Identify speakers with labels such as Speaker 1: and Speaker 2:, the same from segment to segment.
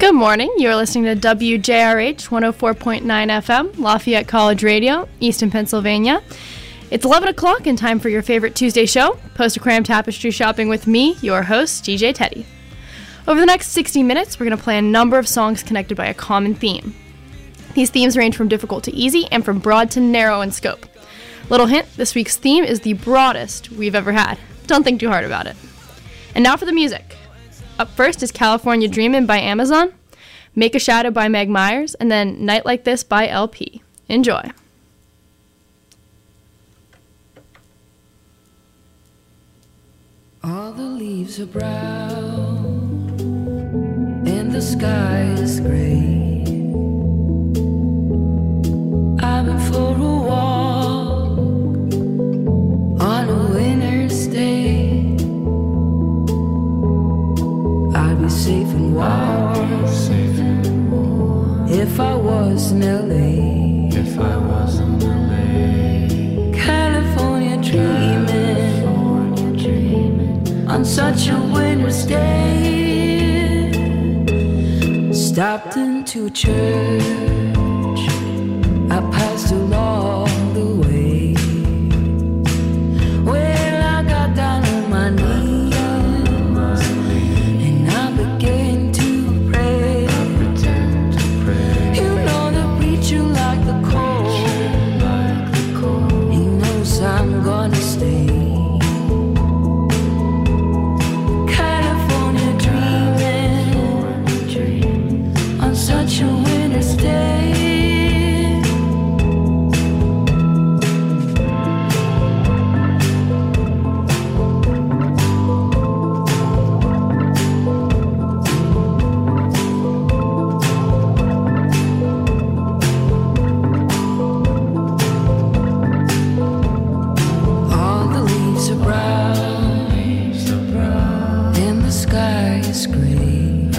Speaker 1: Good morning. You're listening to WJRH 104.9 FM, Lafayette College Radio, Easton, Pennsylvania. It's 11 o'clock and time for your favorite Tuesday show, Post-Cram Tapestry Shopping with me, your host, DJ Teddy. Over the next 60 minutes, we're going to play a number of songs connected by a common theme. These themes range from difficult to easy and from broad to narrow in scope. Little hint, this week's theme is the broadest we've ever had. Don't think too hard about it. And now for the music. Up first is California Dreamin' by Amazon, Make a Shadow by Meg Myers, and then Night Like This by LP. Enjoy.
Speaker 2: All the leaves are brown and the sky is gray. I've been for a walk on a winter's day. I'd be safe and warm if I was in LA. California dreaming on such a winter's day. Stopped into church, I passed along the way. Well, I got down on my knees and I began to pray. You know the preacher like the cold, he knows I'm gonna stay. California dreaming on such a winter's day. All the leaves are brown and the sky is gray.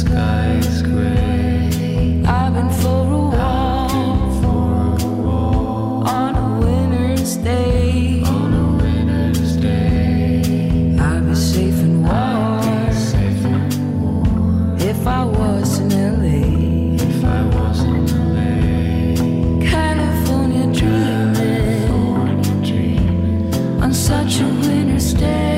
Speaker 2: I've been for a walk on a winter's day. I'd be safe and warm if I was in LA. California dreaming on such a winter's day.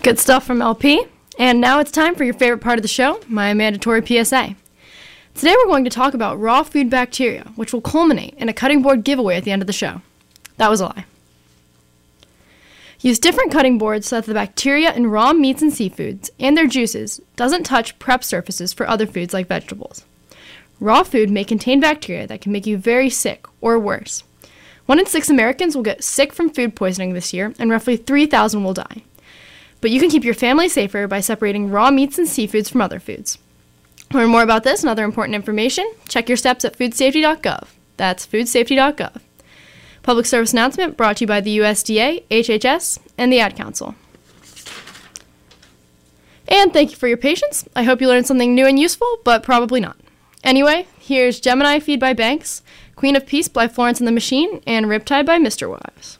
Speaker 1: Good stuff from LP. And now it's time for your favorite part of the show, my mandatory PSA. Today we're going to talk about raw food bacteria, which will culminate in a cutting board giveaway at the end of the show. That was a lie. Use different cutting boards so that the bacteria in raw meats and seafoods and their juices doesn't touch prep surfaces for other foods like vegetables. Raw food may contain bacteria that can make you very sick or worse. 1 in 6 Americans will get sick from food poisoning this year, and roughly 3,000 will die. But you can keep your family safer by separating raw meats and seafoods from other foods. To learn more about this and other important information, check your steps at foodsafety.gov. That's foodsafety.gov. Public service announcement brought to you by the USDA, HHS, and the Ad Council. And thank you for your patience. I hope you learned something new and useful, but probably not. Anyway, here's Gemini Feed by Banks, Queen of Peace by Florence and the Machine, and Riptide by Mr. Wives.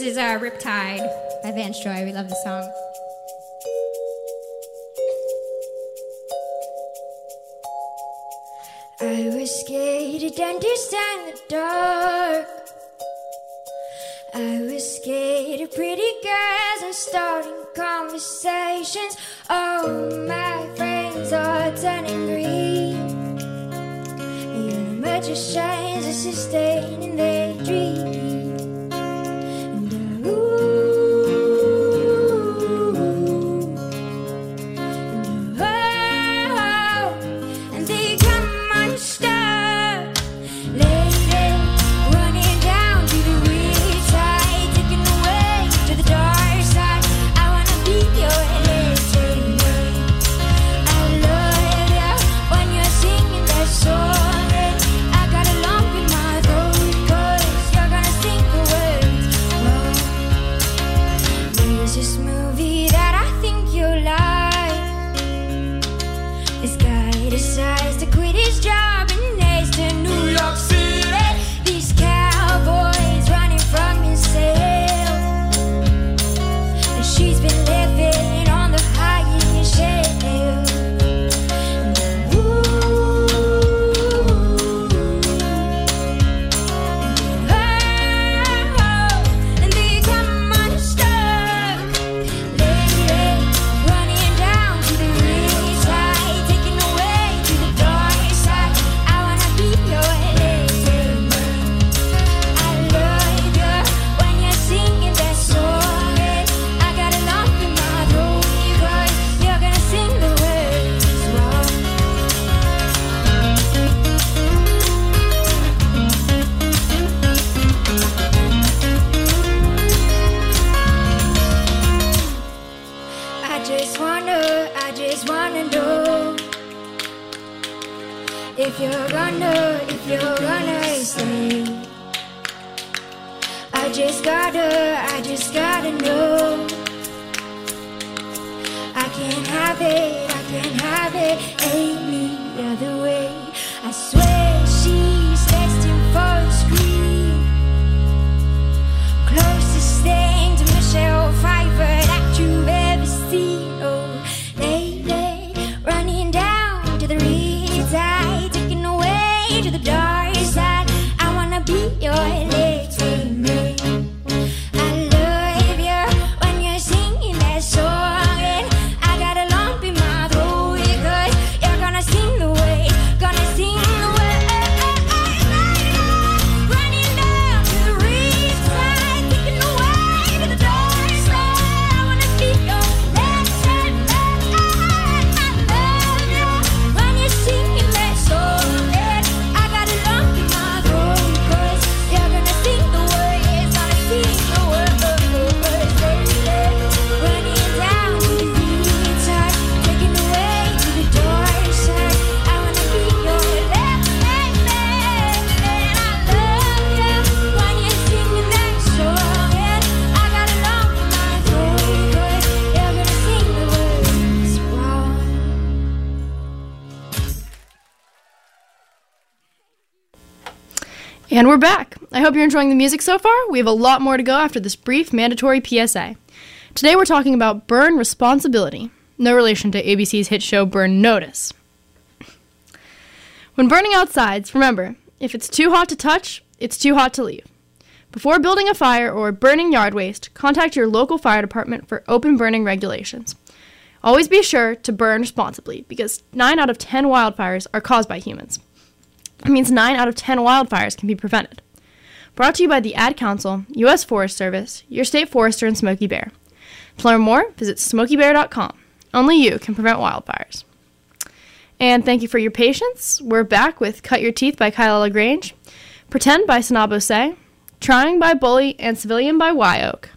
Speaker 3: is Riptide by Vance Joy. We love the song.
Speaker 4: I was scared to dentist in the dark. I was scared of pretty girls and starting conversations. All my friends are turning green. Magicians are sustaining their dreams. And and they come unstuck, lady, running down to the weird side, taking away to the dark side. I wanna be your entertainer. I love you when you're singing that song. This movie that I think you like. This guy decides to quit his job and heads to New York City. These cowboys running from himself, and she's been living on the highest shelf. I just wanna know if you're gonna stay. I just gotta know. I can't have it any other way. I swear she's destined for a scream. Closest thing to Michelle Pfeiffer that you've ever seen. Oh, lady, running down to the riptide, taking away to the dark side. I wanna be your entertainer. I love you when you're singing that song, and I got a lump in my throat because you're gonna sing the way, gonna sing the way. Running down to the riptide, taking away to the dark side. I wanna be your entertainer. I love you when you're singing that song, and I got a lump in my throat because you're gonna sing the words, gonna sing the words. Running down to the riptide, taking away to the dark side. I wanna be your entertainer. And I love you when you're singing that song, and I got a lump in my throat because you're gonna sing the words wrong.
Speaker 1: And we're back. I hope you're enjoying the music so far. We have a lot more to go after this brief mandatory PSA. Today we're talking about burn responsibility. No relation to ABC's hit show Burn Notice. When burning outsides, remember, if it's too hot to touch, it's too hot to leave. Before building a fire or burning yard waste, contact your local fire department for open burning regulations. Always be sure to burn responsibly because 9 out of 10 wildfires are caused by humans. That means 9 out of 10 wildfires can be prevented. Brought to you by the Ad Council, U.S. Forest Service, your state forester, and Smokey Bear. To learn more, visit smokeybear.com. Only you can prevent wildfires. And thank you for your patience. We're back with Cut Your Teeth by Kyla LaGrange, Pretend by Sanabo Say, Trying by Bully, and Civilian by Wyoke.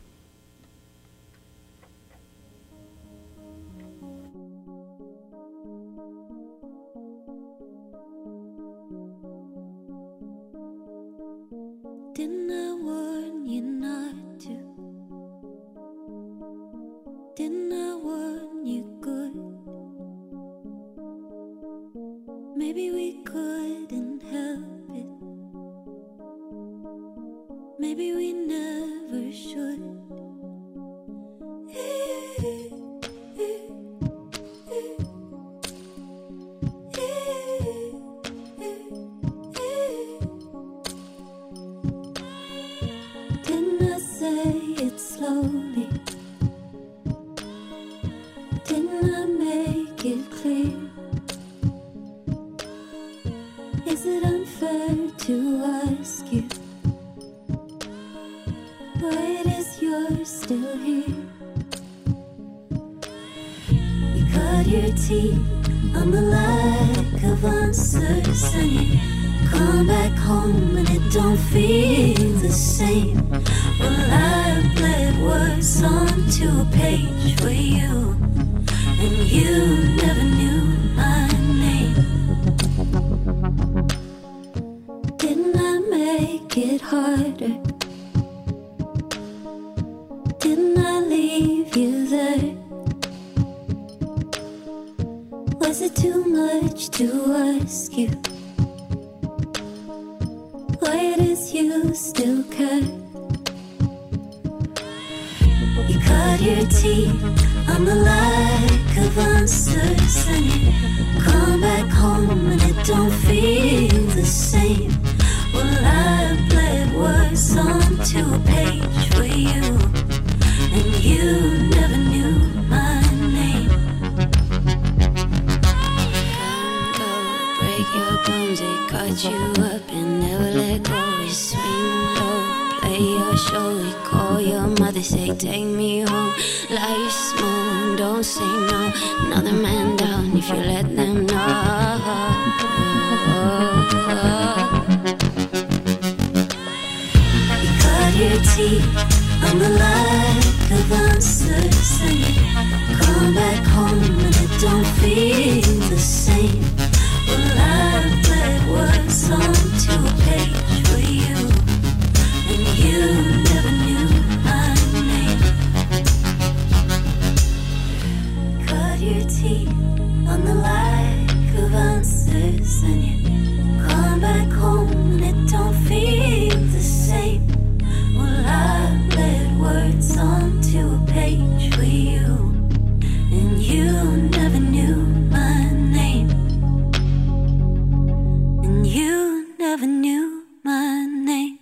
Speaker 5: Didn't I warn you not to? Didn't I warn you good? Maybe we couldn't help it. Maybe we never should. Didn't I say it slowly? Didn't I make it clear? Is it unfair to ask you why it is you're still here? You cut your teeth on the lack of answers, and you come back home and it don't feel the same. Well, I bled words onto a page for you, and you never knew my name. Didn't I make it harder? Didn't I leave you there? Was it too much to ask you why it is you still care? You cut your teeth on the lack of answers, and you come back home and it don't feel the same. Well, I bled words onto a page for you, and you never knew my name. Come go, break your bones, they cut you up and never let go. We swing low, play your show, we call your mother, say take me home. Life smooth, don't say no, another man down if you let them know. You cut your teeth on the lack of answers, and you come back home and it don't feel the same. Well, I bled words onto a page for you, and you never knew my name. Cut your teeth on the lack of answers, and you come back home and it don't feel the same. Well, I bled words onto a page for you, and you never knew my name. And you never knew my name.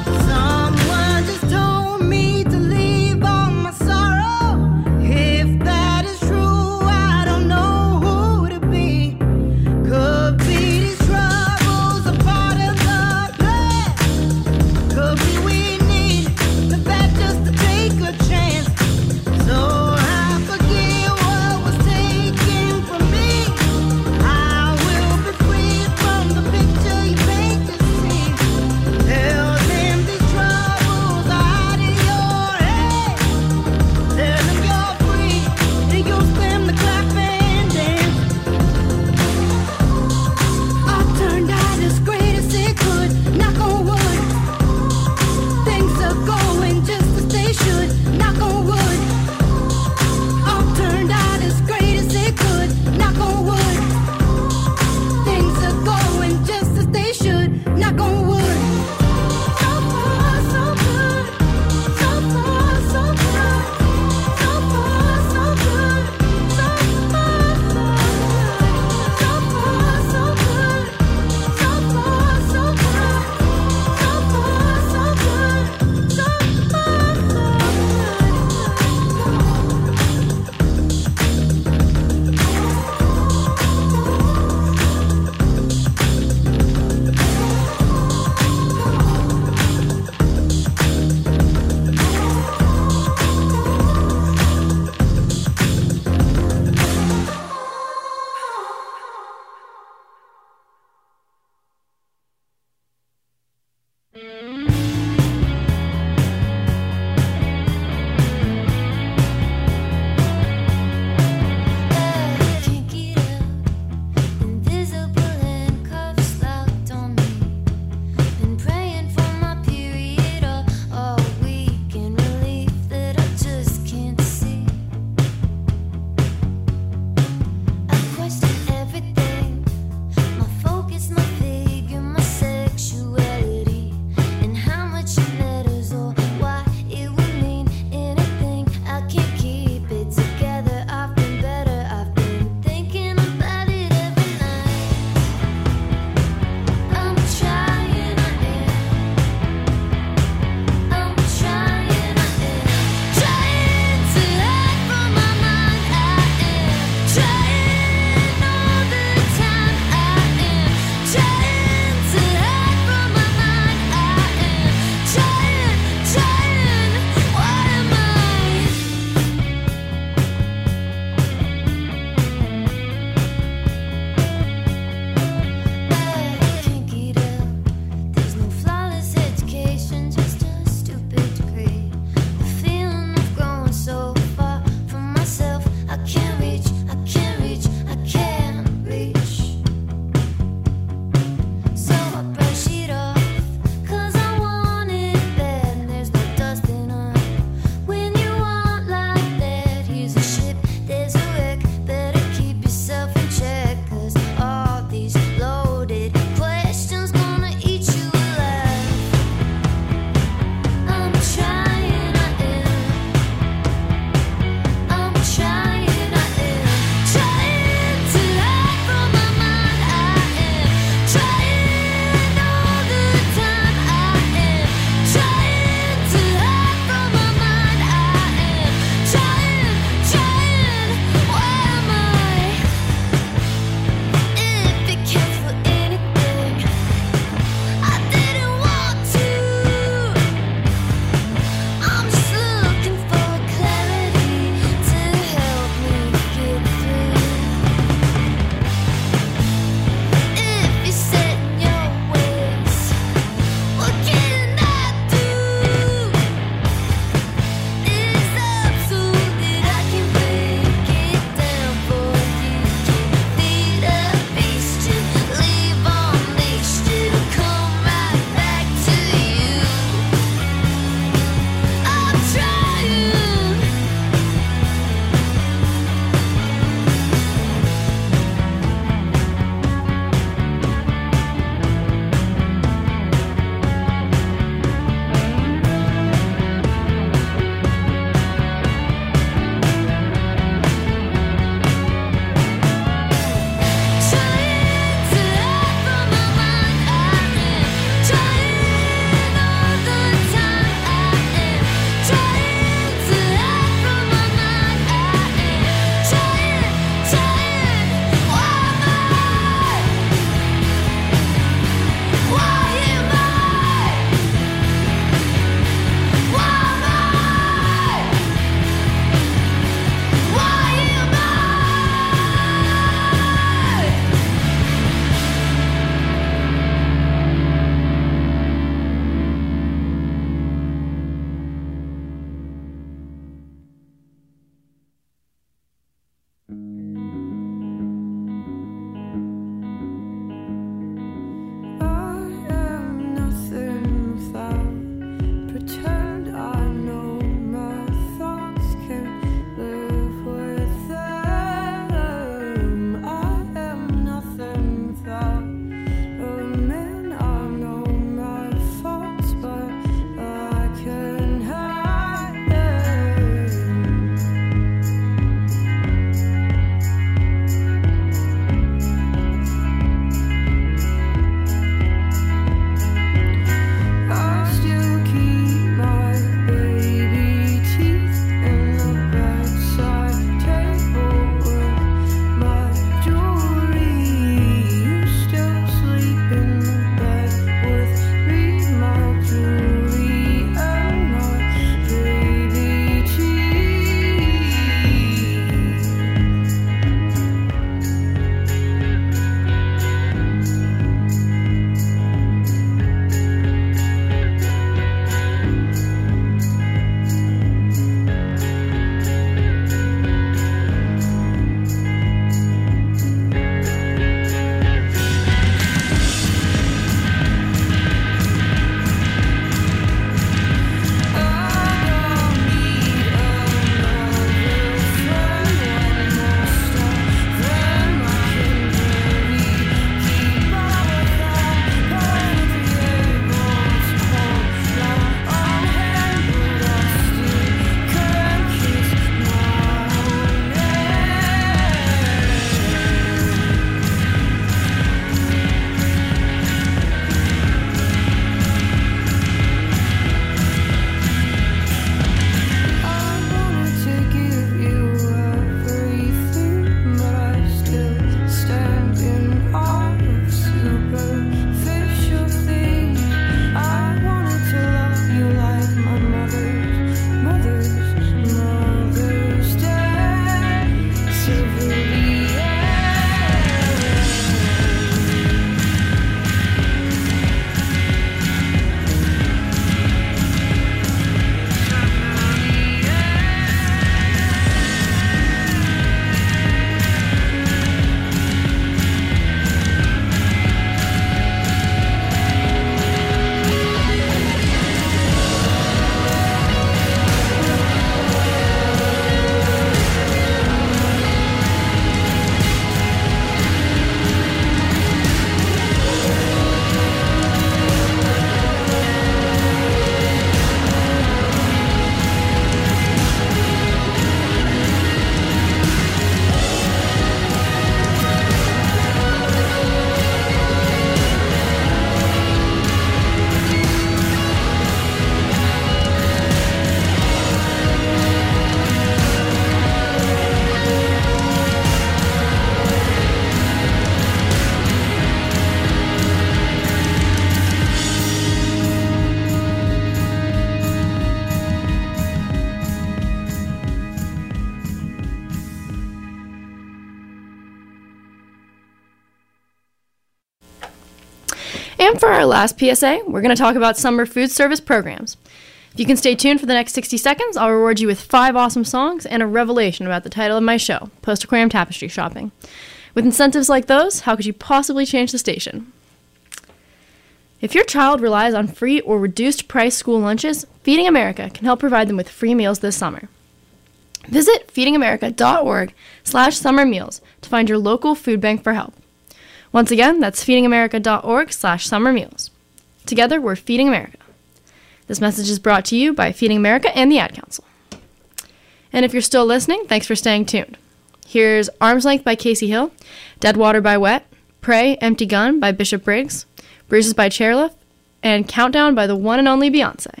Speaker 1: And for our last PSA, we're going to talk about summer food service programs. If you can stay tuned for the next 60 seconds, I'll reward you with 5 awesome songs and a revelation about the title of my show, Post-Aquarium Tapestry Shopping. With incentives like those, how could you possibly change the station? If your child relies on free or reduced price school lunches, Feeding America can help provide them with free meals this summer. Visit feedingamerica.org/summer meals to find your local food bank for help. Once again, that's feedingamerica.org/summer meals. Together, we're Feeding America. This message is brought to you by Feeding America and the Ad Council. And if you're still listening, thanks for staying tuned. Here's Arm's Length by Casey Hill, Dead Water by Wet, Pray, Empty Gun by Bishop Briggs, Bruises by Chairlift, and Countdown by the one and only Beyonce.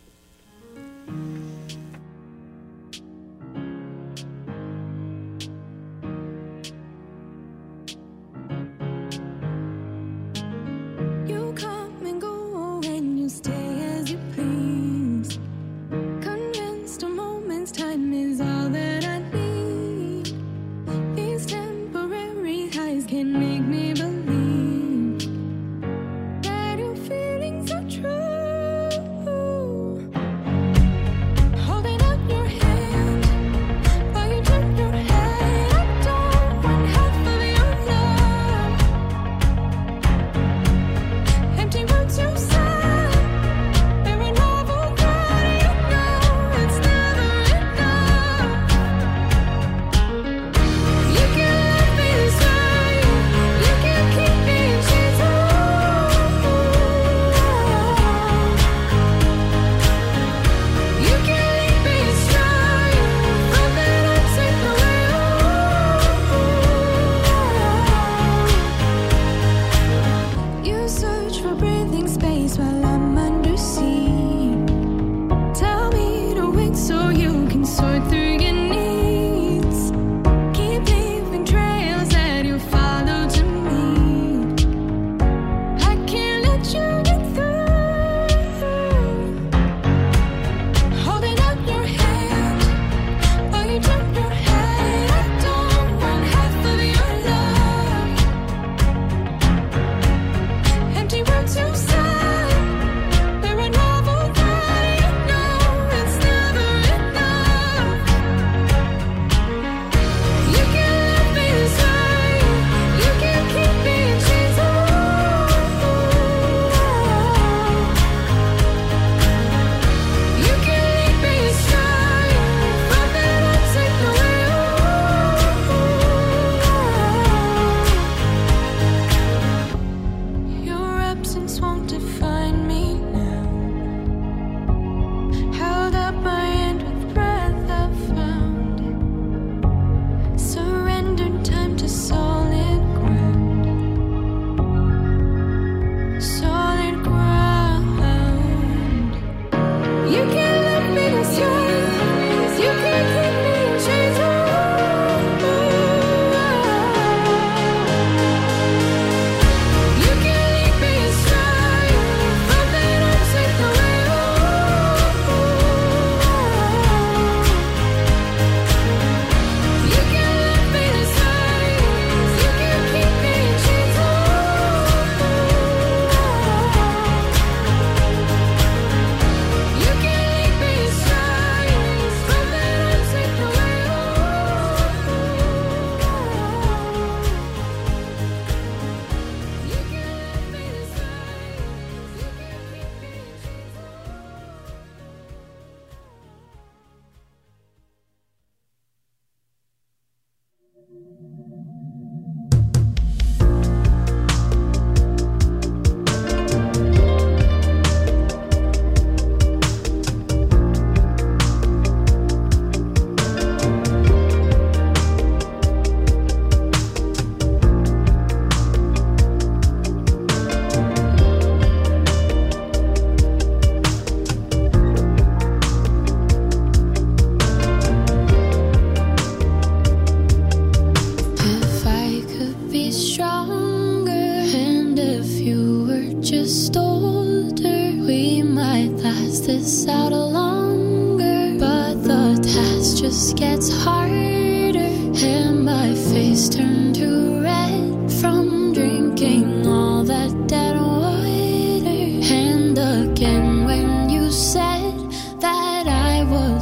Speaker 5: just gets harder, and my face turned to red from drinking all that dead water.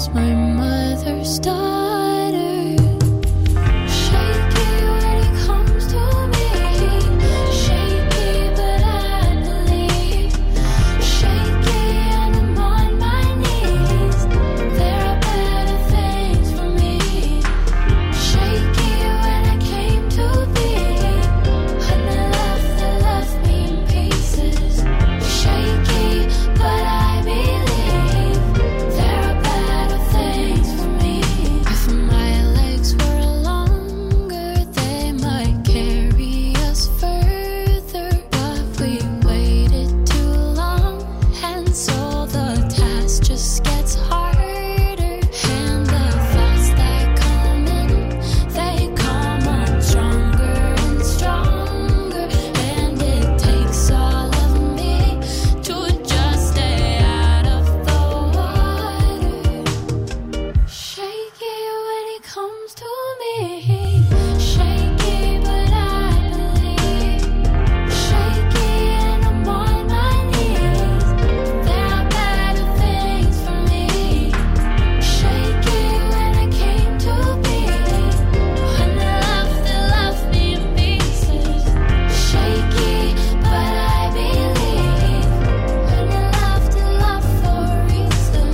Speaker 5: was my mother's daughter. Shaky when it comes to me, shaky but I believe. Shaky and I'm on my knees. There are better things for me. Shaky when I came to be, when they left me in pieces. Shaky but I believe there are better things for me. If my legs were longer, they might carry us further, but we waited too long, and so the task just gets harder. And the thoughts that come in, they come on stronger and stronger, and it takes all of me to just stay out of the water. Shaky when it comes to me, shaky but I believe. Shaky and I'm on my knees. There are better things for me. Shaky when I came to be, when they left me in pieces. Shaky but I believe, when they left for a reason.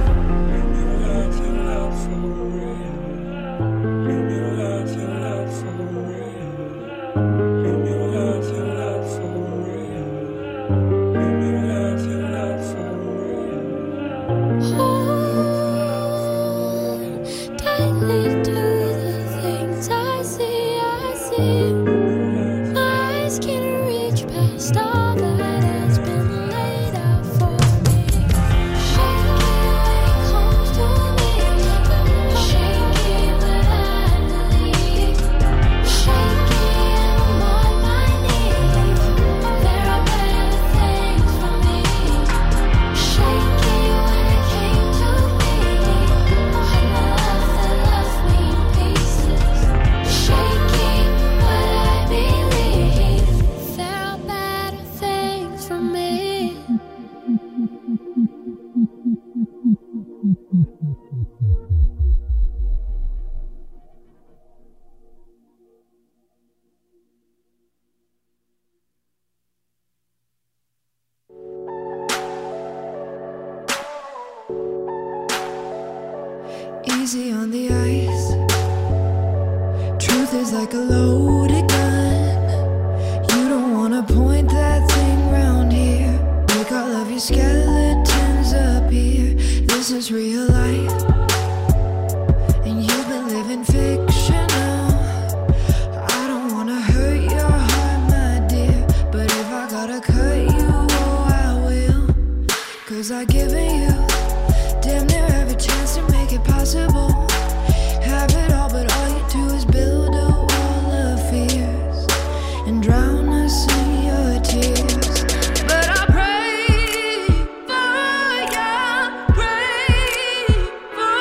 Speaker 5: Hold tightly to the things I see. My eyes can reach past all that has been laid out for me. Shaky when it comes to me, shaky but I believe. Shaky and I'm on my knees. There are better things for me. Shaky when it came to me, when they left me in pieces. Shaky but I believe there are better things for me.
Speaker 6: Easy on the ice. Truth is like a loaded gun. You don't wanna point that thing round here. Make all of your skeletons appear. This is real life, and you've been living fictional. I don't wanna hurt your heart, my dear, but if I gotta cut you, oh I will. 'Cause I've given you damn near every chance to make it possible. Have it all, but all you do is build a wall of fears and drown us in your tears. But I pray for you, pray for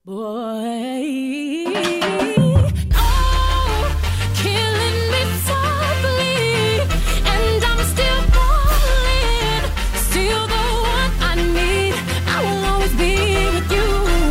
Speaker 7: Boy, killing me softly, and I'm still falling, still the one I need. I will always be with you.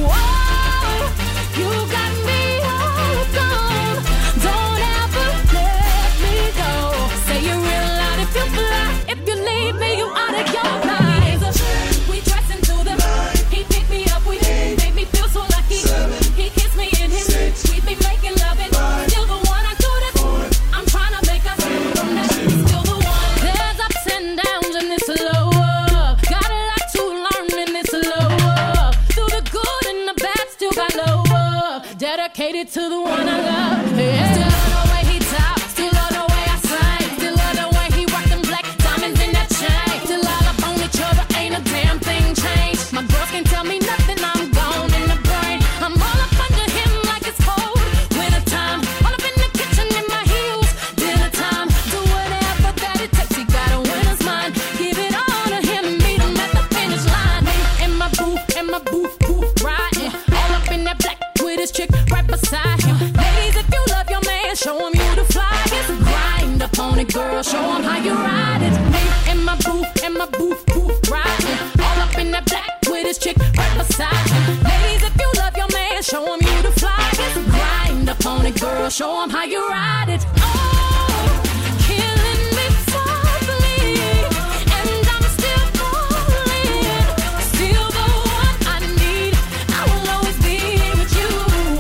Speaker 7: You got me all gone. Don't ever let me go. Say you're real loud if you fly. If you leave me, you out of your mind. We dress into the night. He picked me up. We made me feel so lucky. He kissed me in his. We be making love and still the one I do this. I'm trying to make us from that. Still the one. There's ups and downs in this love. Got a lot to learn in this love. Through the good and the bad, still got love. Dedicated to the one I love. Yeah. Still love the way he talks. Still love the way I sing. Still love the way he rock them black diamonds in that chain. Still all up on each other, ain't a damn thing changed. My girls can't tell me nothing, I'm gone in the brain. I'm all up under him like it's cold. Winter time, all up in the kitchen in my heels. Dinner time, do whatever that it takes. He got a winner's mind. Give it all to him and meet him at the finish line. In my booth, riding. All up in that black with his chick right beside him. Ladies, if you love your man, show him you the flyest. Grind up on it, girl, show him how you ride it. Me in my booth, riding. All up in that black with his chick right beside him. Ladies, if you love your man, show him you the flyest. Grind up on it, girl, show him how you ride it. Killing me softly, and I'm still falling. Still the one I need. I will always be with you.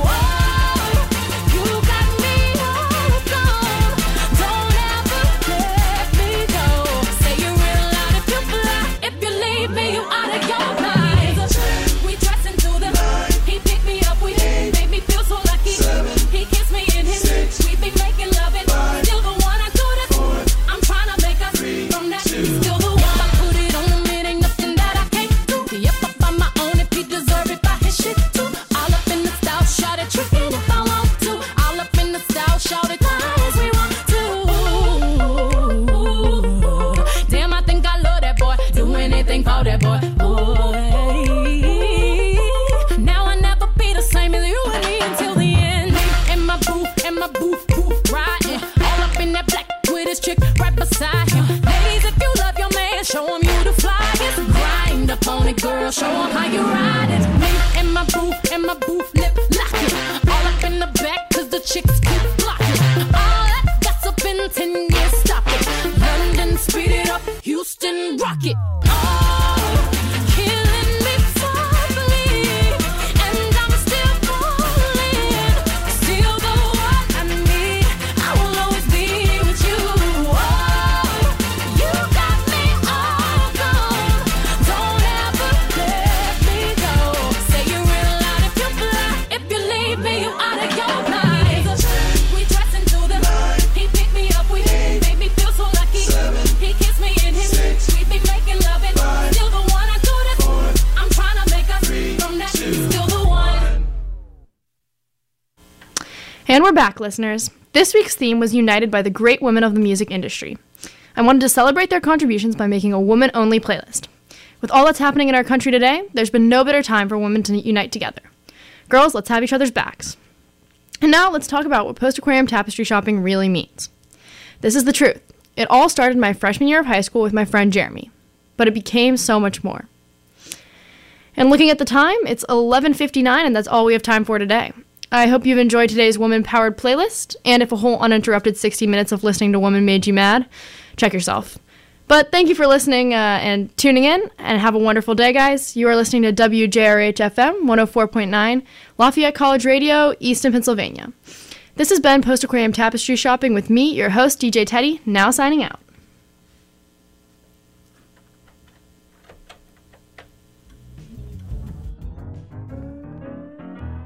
Speaker 7: You got me all gone. Don't ever let me go. Say you're real loud if you fly. If you leave me, you out of your mind. We dress into the night. He picked me up. We made me feel so lucky. He kissed me in his. We be making love and still the one I do this. I'm trying to make us from that. Still the one I put it on him. It ain't nothing that I can't do. Yep, I'm on my own if he deserve it by his shit too. All up in the style, shout it, trickin' if I want to. All up in the style, shout it, as we want to. Damn, I think I love that boy. Do anything for that boy. Now I never be the same as you and me until the end. In my booth, riding. All up in that black with his chick right beside him. Ladies, if you love your man, show him you the flyest. Grind up on it, girl, show him how you ride it. Me in my booth, lip lock it. All up in the back, cause the chicks keep blocking. All that gossip in 10 years, stop it. London, speed it up, Houston, rock it. Killing me softly, and I'm still falling. Still the one I need. I will always be with you. You got me all gone. Don't ever let me go. Say you're real loud if you fly. If you leave me, you out of your mind. We dress into the night. He picked me up. We made me feel so lucky. He kissed me in his. We be making love and still the one I do this. I'm trying to make us from that. Still the one.
Speaker 1: And we're back, listeners. This week's theme was united by the great women of the music industry. I wanted to celebrate their contributions by making a woman-only playlist. With all that's happening in our country today, there's been no better time for women to unite together. Girls, let's have each other's backs. And now let's talk about what post-aquarium tapestry shopping really means. This is the truth. It all started my freshman year of high school with my friend Jeremy, but it became so much more. And looking at the time, it's 11:59, and that's all we have time for today. I hope you've enjoyed today's woman-powered playlist, and if a whole uninterrupted 60 minutes of listening to women made you mad, check yourself. But thank you for listening and tuning in, and have a wonderful day, guys. You are listening to WJRH-FM 104.9, Lafayette College Radio, Easton, Pennsylvania. This has been Post Aquarium Tapestry Shopping with me, your host, DJ Teddy, now signing out.